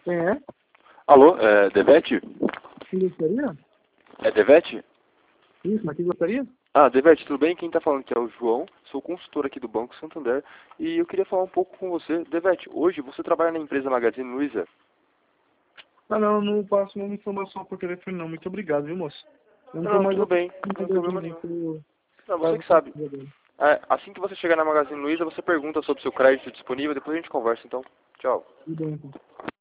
Quem é? Alô, Devete? Quem gostaria? É Devete? Isso, mas quem gostaria? Ah, Devete, tudo bem? Quem tá falando aqui é o João, sou consultor aqui do Banco Santander e eu queria falar um pouco com você. Devete, hoje você trabalha na empresa Magazine Luiza? Ah, não passo nenhuma informação por telefone não. Muito obrigado, viu, moço? Eu não tô Não, mais tudo bem, não tem problema nenhum. Não, você que sabe. Assim que você chegar na Magazine Luiza, você pergunta sobre o seu crédito disponível, depois a gente conversa, então. Tchau. Tudo bem, então.